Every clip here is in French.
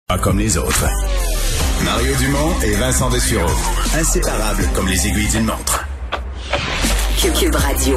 Pas comme les autres. Mario Dumont et Vincent Dessureau. Inséparables comme les aiguilles d'une montre. Cube Radio.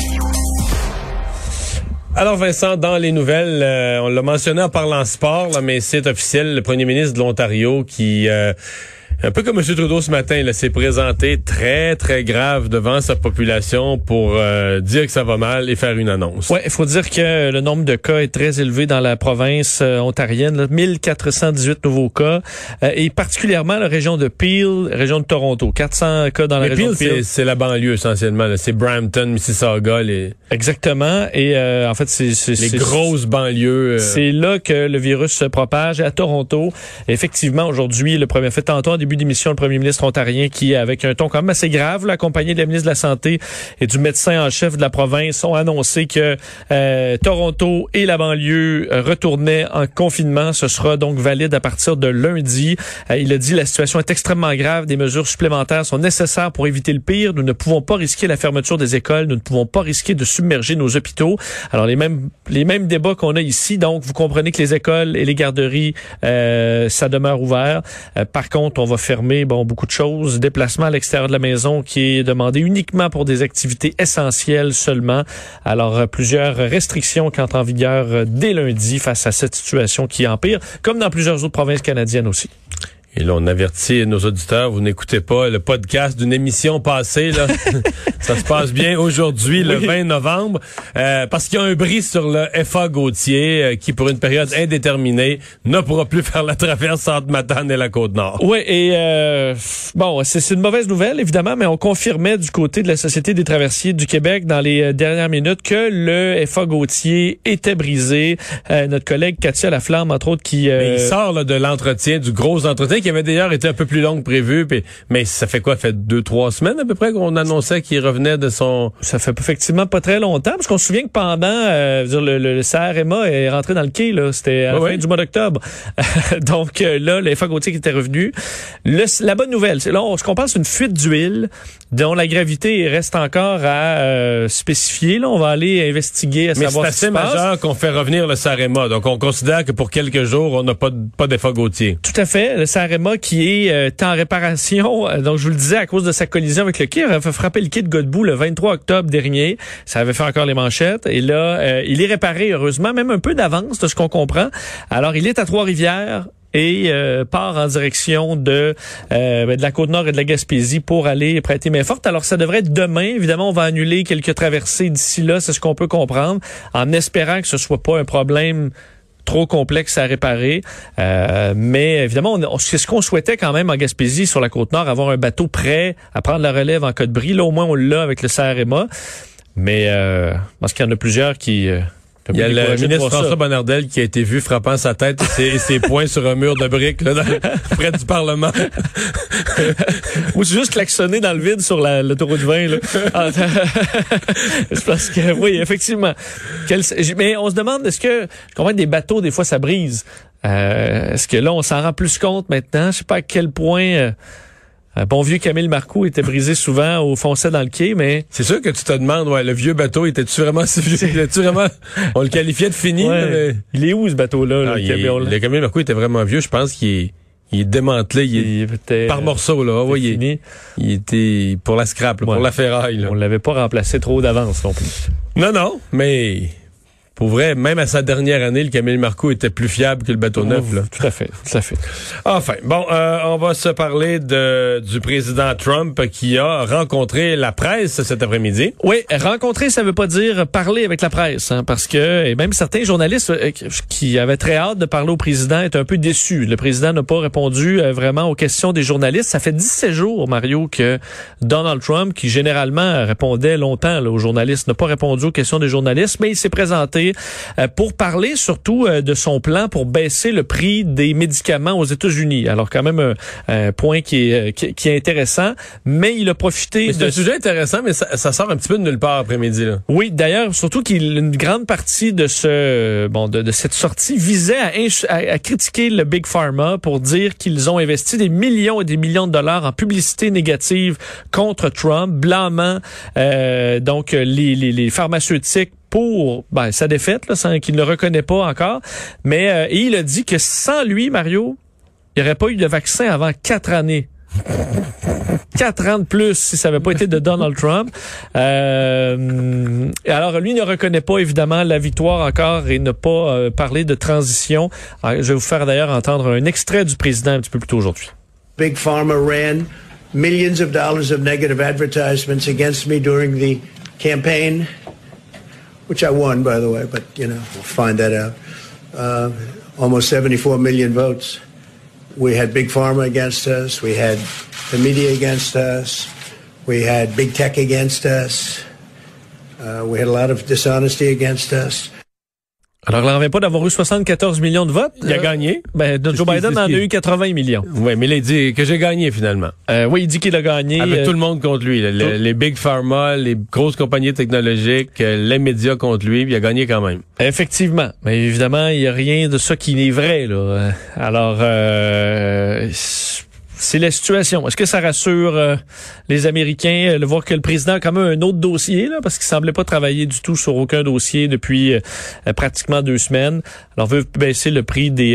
Alors Vincent, dans les nouvelles, on l'a mentionné en parlant sport, là, mais c'est officiel, le premier ministre de l'Ontario qui... un peu comme M. Trudeau ce matin, là, s'est présenté très, très grave devant sa population pour dire que ça va mal et faire une annonce. Ouais, il faut dire que le nombre de cas est très élevé dans la province ontarienne, là, 1418 nouveaux cas, et particulièrement la région de Peel, région de Toronto, 400 cas dans la région de Peel. C'est la banlieue essentiellement, là. C'est Brampton, Mississauga, Exactement, et en fait c'est grosses banlieues. C'est là que le virus se propage, à Toronto. Et effectivement, aujourd'hui, le premier fait tantôt en début d'émission, le premier ministre ontarien qui, avec un ton quand même assez grave, là, accompagné de la ministre de la Santé et du médecin en chef de la province, ont annoncé que Toronto et la banlieue retournaient en confinement. Ce sera donc valide à partir de lundi. Il a dit la situation est extrêmement grave. Des mesures supplémentaires sont nécessaires pour éviter le pire. Nous ne pouvons pas risquer la fermeture des écoles. Nous ne pouvons pas risquer de submerger nos hôpitaux. Alors, les mêmes débats qu'on a ici. Donc, vous comprenez que les écoles et les garderies, ça demeure ouvert. Par contre, on va fermer beaucoup de choses. Déplacement à l'extérieur de la maison qui est demandé uniquement pour des activités essentielles seulement. Alors, plusieurs restrictions qui entrent en vigueur dès lundi face à cette situation qui empire, comme dans plusieurs autres provinces canadiennes aussi. Et là, on avertit nos auditeurs, vous n'écoutez pas le podcast d'une émission passée, là. Ça se passe bien aujourd'hui, le 20 novembre, parce qu'il y a un bris sur le FA Gauthier, qui, pour une période indéterminée, ne pourra plus faire la traverse entre Matane et la Côte-Nord. Oui, et c'est une mauvaise nouvelle, évidemment, mais on confirmait du côté de la Société des traversiers du Québec dans les dernières minutes que le FA Gauthier était brisé. Notre collègue Katia Laflamme, entre autres, qui... Mais il sort là, de l'entretien, du gros entretien, qui avait d'ailleurs été un peu plus long que prévu, mais ça fait quoi? Ça fait 2-3 semaines à peu près qu'on annonçait qu'il revenait de son... Ça fait effectivement pas très longtemps, parce qu'on se souvient que pendant, le CRMA est rentré dans le quai, là, c'était à la fin du mois d'octobre. Donc là, le FA Gauthier qui était revenu. La bonne nouvelle, c'est là, ce qu'on pense, c'est une fuite d'huile dont la gravité reste encore à spécifier. Là, on va aller investiguer, à savoir ce qui se passe. Mais c'est assez majeur qu'on fait revenir le CRMA, donc on considère que pour quelques jours, on n'a pas d'FA Gauthier. Tout à fait. Le CRMA qui est en réparation, donc je vous le disais, à cause de sa collision avec le quai, il a fait frapper le quai de Godbout le 23 octobre dernier. Ça avait fait encore les manchettes. Et là, il est réparé, heureusement, même un peu d'avance de ce qu'on comprend. Alors, il est à Trois-Rivières et part en direction de la Côte-Nord et de la Gaspésie pour aller prêter main forte. Alors, ça devrait être demain. Évidemment, on va annuler quelques traversées d'ici là, c'est ce qu'on peut comprendre, en espérant que ce soit pas un problème trop complexe à réparer. Mais évidemment, c'est ce qu'on souhaitait quand même en Gaspésie, sur la Côte-Nord, avoir un bateau prêt à prendre la relève en cas de bris. Là, au moins, on l'a avec le CRMA. Mais parce qu'il y en a plusieurs qui... Il y a le ministre François Bonnardel qui a été vu frappant sa tête et ses poings sur un mur de briques là, près du Parlement. Ou c'est juste klaxonner dans le vide sur l'autoroute 20. Là. C'est parce que, oui, effectivement. Mais on se demande, combien des bateaux, des fois, ça brise? Est-ce que là, on s'en rend plus compte maintenant? Je sais pas à quel point... Un bon vieux Camille Marcoux était brisé souvent au foncé dans le quai, mais... C'est sûr que tu te demandes, le vieux bateau, était-tu vraiment si vieux? Était-tu vraiment... On le qualifiait de fini, mais... Il est où, ce bateau-là? Le Camille Marcoux était vraiment vieux. Je pense qu'il est démantelé. Il était par morceaux, là. Il était pour la scrap, là, pour la ferraille. Là. On l'avait pas remplacé trop d'avance, non plus. Non, mais... Pour vrai, même à sa dernière année, le Camille Marcoux était plus fiable que le bateau neuf. Là. Tout à fait. Enfin, on va se parler du président Trump qui a rencontré la presse cet après-midi. Oui, rencontrer, ça veut pas dire parler avec la presse, parce que et même certains journalistes qui avaient très hâte de parler au président étaient un peu déçus. Le président n'a pas répondu vraiment aux questions des journalistes. Ça fait 17 jours, Mario, que Donald Trump, qui généralement répondait longtemps aux journalistes, n'a pas répondu aux questions des journalistes, mais il s'est présenté pour parler surtout de son plan pour baisser le prix des médicaments aux États-Unis. Alors quand même un point qui est intéressant, mais il a profité... C'est un sujet intéressant, mais ça sort un petit peu de nulle part après-midi. Là. Oui, d'ailleurs, surtout qu'une grande partie de de cette sortie visait à critiquer le Big Pharma pour dire qu'ils ont investi des millions et des millions de dollars en publicité négative contre Trump, blâmant donc les pharmaceutiques pour sa défaite, là, sans qu'il ne le reconnaît pas encore. Mais et il a dit que sans lui, Mario, il n'y aurait pas eu de vaccin avant 4 années. 4 ans de plus si ça n'avait pas été de Donald Trump. Alors, lui ne reconnaît pas évidemment la victoire encore et ne pas parler de transition. Alors, je vais vous faire d'ailleurs entendre un extrait du président un petit peu plus tôt aujourd'hui. Big Pharma ran millions of dollars of negative advertisements against me during the campaign, which I won, by the way, but, we'll find that out. Almost 74 million votes. We had Big Pharma against us. We had the media against us. We had Big Tech against us. We had a lot of dishonesty against us. Alors, il n'en revient pas d'avoir eu 74 millions de votes. Il a gagné. Joe Biden en a eu 80 millions. Oui, mais il dit que j'ai gagné finalement. Oui, il dit qu'il a gagné. Avec tout le monde contre lui. Les Big Pharma, les grosses compagnies technologiques, les médias contre lui, puis il a gagné quand même. Effectivement. Mais évidemment, il n'y a rien de ça qui n'est vrai, là. Alors, c'est la situation. Est-ce que ça rassure les Américains de voir que le président a quand même un autre dossier, là, parce qu'il semblait pas travailler du tout sur aucun dossier depuis pratiquement 2 semaines. Alors, veut baisser le prix des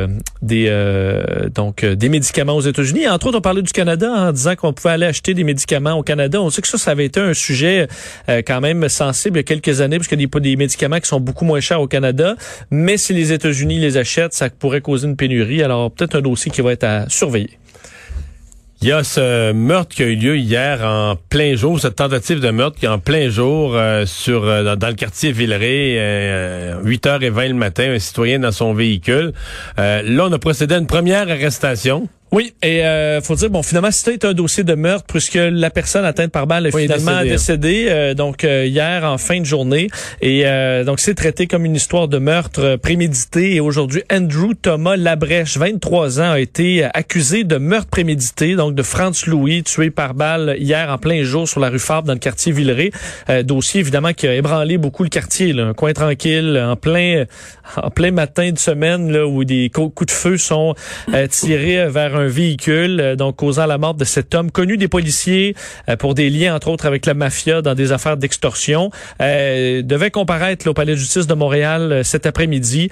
médicaments aux États-Unis. Entre autres, on parlait du Canada en disant qu'on pouvait aller acheter des médicaments au Canada. On sait que ça avait été un sujet quand même sensible il y a quelques années, parce qu'il y a des médicaments qui sont beaucoup moins chers au Canada. Mais si les États-Unis les achètent, ça pourrait causer une pénurie. Alors, peut-être un dossier qui va être à surveiller. Il y a ce meurtre qui a eu lieu hier en plein jour, cette tentative de meurtre qui est en plein jour dans le quartier Villeray, 8h20 le matin, un citoyen dans son véhicule. Là, on a procédé à une première arrestation. Oui, et faut dire, finalement, c'était un dossier de meurtre puisque la personne atteinte par balle est finalement décédée hier en fin de journée. Et donc, c'est traité comme une histoire de meurtre prémédité. Et aujourd'hui, Andrew Thomas Labrèche, 23 ans, a été accusé de meurtre prémédité, donc de Franz Louis, tué par balle hier en plein jour sur la rue Fabre dans le quartier Villeray. Dossier, évidemment, qui a ébranlé beaucoup le quartier, là, un coin tranquille, en plein matin de semaine, là, où des coups de feu sont tirés vers un véhicule, donc causant la mort de cet homme connu des policiers pour des liens, entre autres, avec la mafia dans des affaires d'extorsion. Devait comparaître là, au Palais de justice de Montréal cet après-midi.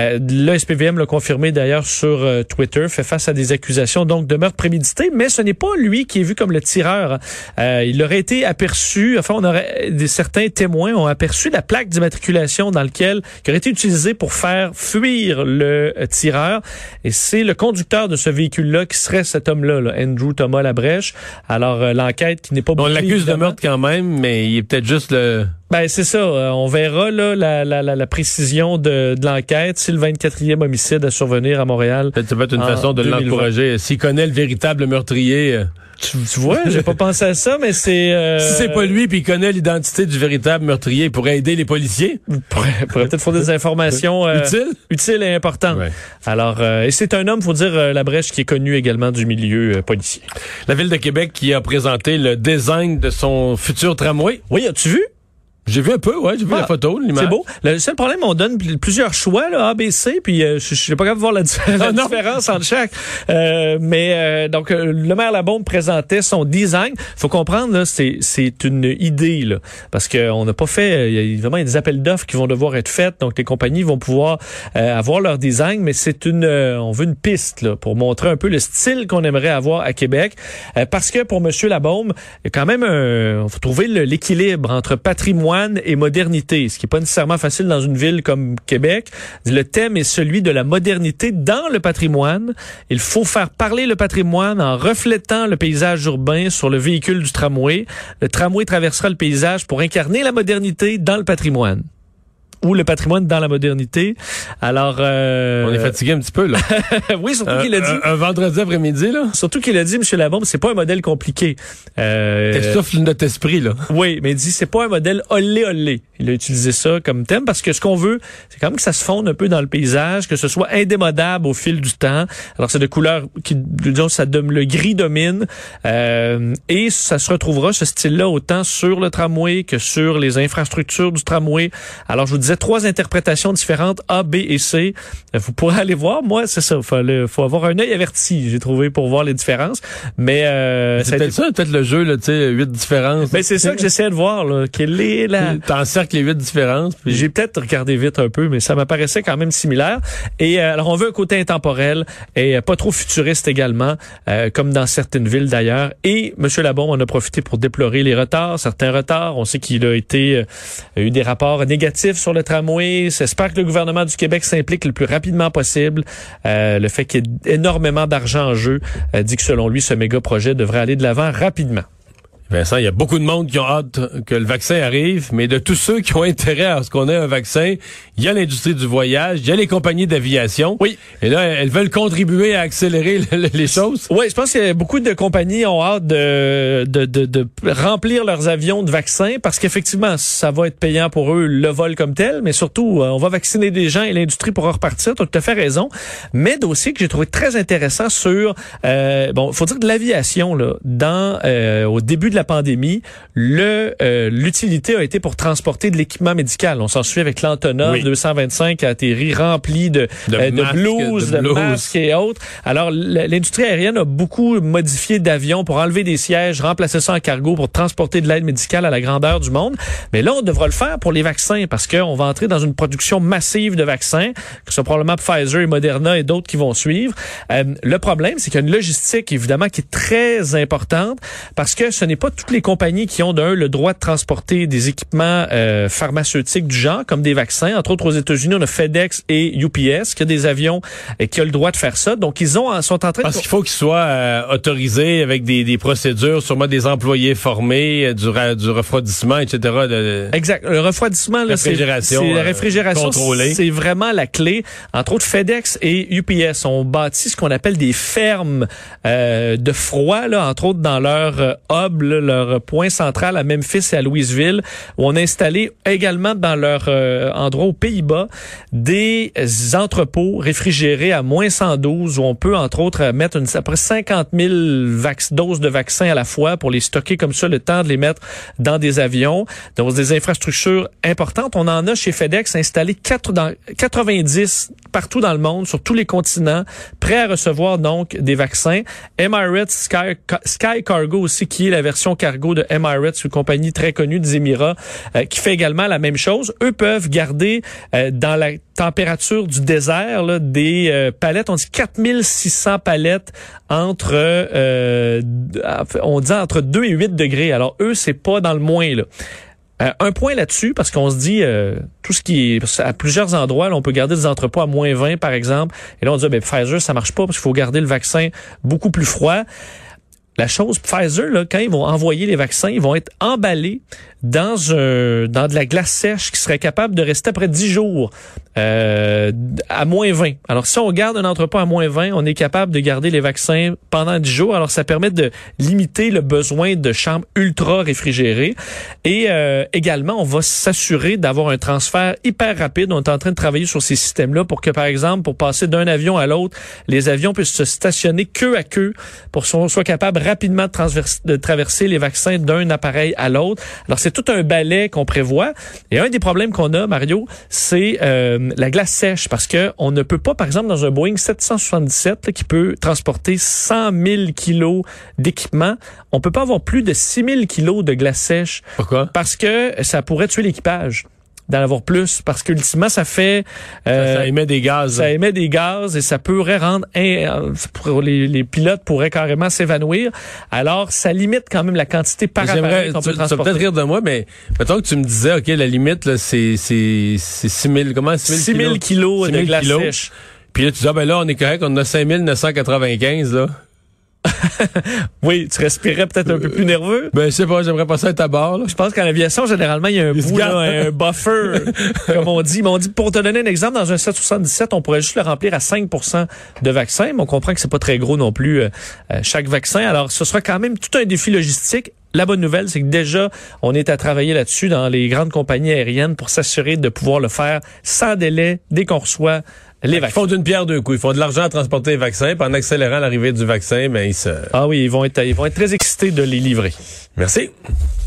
Le SPVM l'a confirmé d'ailleurs sur Twitter, fait face à des accusations donc de meurtre prémédité, mais ce n'est pas lui qui est vu comme le tireur. Il aurait été aperçu, certains témoins ont aperçu la plaque d'immatriculation qui aurait été utilisée pour faire fuir le tireur. Et c'est le conducteur de ce véhicule-là qui serait cet homme-là, là, Andrew Thomas Labrèche. Alors, l'enquête qui n'est pas... On l'accuse de meurtre quand même, mais il est peut-être juste le... C'est ça. On verra là la précision de l'enquête si le 24e homicide à survenir à Montréal. Peut-être ça peut être une façon de l'encourager. S'il connaît le véritable meurtrier... Tu vois, j'ai pas pensé à ça, mais c'est... Si c'est pas lui puis il connaît l'identité du véritable meurtrier, il pourrait aider les policiers. Pourrait peut-être fournir des informations utiles et importantes. Ouais. Alors, et c'est un homme, faut dire, Labrèche, qui est connu également du milieu policier. La Ville de Québec qui a présenté le design de son futur tramway. Oui, as-tu vu? J'ai vu un peu, j'ai vu la photo, l'image. C'est beau. Le seul problème, on donne plusieurs choix, là, A, B, C, puis je suis pas capable de voir la différence entre chaque. Donc, le maire Labaume présentait son design. Faut comprendre, là, c'est une idée, là, parce qu'on n'a pas fait, il y a des appels d'offres qui vont devoir être faits, donc les compagnies vont pouvoir avoir leur design, mais c'est on veut une piste, là, pour montrer un peu le style qu'on aimerait avoir à Québec, parce que pour Monsieur Labaume, il y a quand même faut trouver l'équilibre entre patrimoine et modernité, ce qui est pas nécessairement facile dans une ville comme Québec. Le thème est celui de la modernité dans le patrimoine. Il faut faire parler le patrimoine en reflétant le paysage urbain sur le véhicule du tramway. Le tramway traversera le paysage pour incarner la modernité dans le patrimoine. Ou le patrimoine dans la modernité. Alors... On est fatigué un petit peu, là. Oui, surtout qu'il a dit... Un vendredi après-midi, là. Surtout qu'il a dit, M. Labaume, c'est pas un modèle compliqué. T'essouffles notre esprit, là. Oui, mais il dit, c'est pas un modèle olé. Il a utilisé ça comme thème parce que ce qu'on veut, c'est quand même que ça se fonde un peu dans le paysage, que ce soit indémodable au fil du temps. Alors, c'est de couleurs qui, disons, le gris domine. Et ça se retrouvera, ce style-là, autant sur le tramway que sur les infrastructures du tramway. Alors, je vous disais, disait 3 interprétations différentes, A, B et C. Vous pourrez aller voir. Moi, c'est ça. Faut avoir un œil averti, j'ai trouvé, pour voir les différences. Mais c'est peut-être ça, peut-être le jeu, là, tu sais, 8 différences. Ben, c'est ça que j'essaie de voir, là. Quelle est la... T'encercles les 8 différences. Puis... J'ai peut-être regardé vite un peu, mais ça m'apparaissait quand même similaire. Et alors, on veut un côté intemporel et pas trop futuriste également, comme dans certaines villes d'ailleurs. Et M. Labombe en a profité pour déplorer les retards, certains retards. On sait qu'il a eu des rapports négatifs sur le tramway. J'espère que le gouvernement du Québec s'implique le plus rapidement possible. Le fait qu'il y ait énormément d'argent en jeu dit que selon lui, ce méga projet devrait aller de l'avant rapidement. Vincent, il y a beaucoup de monde qui ont hâte que le vaccin arrive, mais de tous ceux qui ont intérêt à ce qu'on ait un vaccin, il y a l'industrie du voyage, il y a les compagnies d'aviation. Oui. Et là, elles veulent contribuer à accélérer les choses. Oui, je pense que beaucoup de compagnies ont hâte de remplir leurs avions de vaccins parce qu'effectivement, ça va être payant pour eux le vol comme tel, mais surtout, on va vacciner des gens et l'industrie pourra repartir. Tu as tout à fait raison. Mais dossier que j'ai trouvé très intéressant sur, faut dire de l'aviation, là, au début de la pandémie, l'utilité a été pour transporter de l'équipement médical. On s'en suit avec l'Antonov 225 qui a atterri rempli de blouses, de masques et autres. Alors, l'industrie aérienne a beaucoup modifié d'avions pour enlever des sièges, remplacer ça en cargo pour transporter de l'aide médicale à la grandeur du monde. Mais là, on devra le faire pour les vaccins parce qu'on va entrer dans une production massive de vaccins, que ce soit probablement Pfizer et Moderna et d'autres qui vont suivre. Le problème, c'est qu'il y a une logistique, évidemment, qui est très importante parce que ce n'est pas toutes les compagnies qui ont le droit de transporter des équipements pharmaceutiques du genre, comme des vaccins. Entre autres, aux États-Unis, on a FedEx et UPS, qui a des avions qui ont le droit de faire ça. Donc, ils sont en train Parce qu'il faut qu'ils soient autorisés avec des procédures, sûrement des employés formés, du refroidissement, etc. Exact. Le refroidissement, là, c'est la réfrigération contrôlée. C'est vraiment la clé. Entre autres, FedEx et UPS ont bâti ce qu'on appelle des fermes de froid, là, entre autres dans leur hub, leur point central à Memphis et à Louisville, où on a installé également dans leur endroit aux Pays-Bas des entrepôts réfrigérés à moins 112 où on peut entre autres mettre à peu près 50 000 doses de vaccins à la fois pour les stocker comme ça, le temps de les mettre dans des avions. Donc des infrastructures importantes. On en a chez FedEx installé 90 partout dans le monde, sur tous les continents, prêts à recevoir donc des vaccins. Emirates Sky Cargo aussi, qui est la version cargo de Emirates, une compagnie très connue des Émirats, qui fait également la même chose. Eux peuvent garder dans la température du désert là, des palettes, on dit 4600 palettes entre 2 et 8 degrés. Alors eux, c'est pas dans le moins là. Un point là-dessus, parce qu'on se dit, tout ce qui est à plusieurs endroits, là, on peut garder des entrepôts à moins 20, par exemple. Et là, on dit, Pfizer, ça marche pas parce qu'il faut garder le vaccin beaucoup plus froid. La chose, Pfizer, là, quand ils vont envoyer les vaccins, ils vont être emballés dans de la glace sèche qui serait capable de rester après 10 jours à moins 20. Alors, si on garde un entrepôt à moins 20, on est capable de garder les vaccins pendant 10 jours. Alors, ça permet de limiter le besoin de chambres ultra réfrigérées. Et également, on va s'assurer d'avoir un transfert hyper rapide. On est en train de travailler sur ces systèmes-là pour que, par exemple, pour passer d'un avion à l'autre, les avions puissent se stationner queue à queue pour qu'on soit capable rapidement de traverser les vaccins d'un appareil à l'autre. Alors, c'est tout un balai qu'on prévoit. Et un des problèmes qu'on a, Mario, c'est la glace sèche, parce que on ne peut pas, par exemple, dans un Boeing 777 là, qui peut transporter 100 000 kilos d'équipement, on peut pas avoir plus de 6 000 kilos de glace sèche. Pourquoi? Parce que ça pourrait tuer l'équipage d'en avoir plus, parce qu'ultimement, ça fait... ça émet des gaz. Ça émet des gaz et ça pourrait rendre... les pilotes pourraient carrément s'évanouir. Alors, ça limite quand même la quantité par appareil qu'on peut transporter. Tu vas peut-être rire de moi, mais mettons que tu me disais, OK, la limite, là, c'est 6 000... Comment? 6 000 kilos de glace sèche. Puis là, tu dis, là, on est correct, on a 5 995, là. Oui, tu respirais peut-être un peu plus nerveux. Je sais pas, j'aimerais passer à ta barre. Là. Je pense qu'en aviation, généralement, il y a un bout, là, un buffer, comme on dit. Mais on dit, pour te donner un exemple, dans un 777, on pourrait juste le remplir à 5% de vaccins, mais on comprend que c'est pas très gros non plus, chaque vaccin. Alors, ce sera quand même tout un défi logistique. La bonne nouvelle, c'est que déjà, on est à travailler là-dessus dans les grandes compagnies aériennes pour s'assurer de pouvoir le faire sans délai dès qu'on reçoit les vaccins. Ils font d'une pierre deux coups. Ils font de l'argent à transporter les vaccins, puis en accélérant l'arrivée du vaccin, ils se... Ah oui, ils vont être très excités de les livrer. Merci.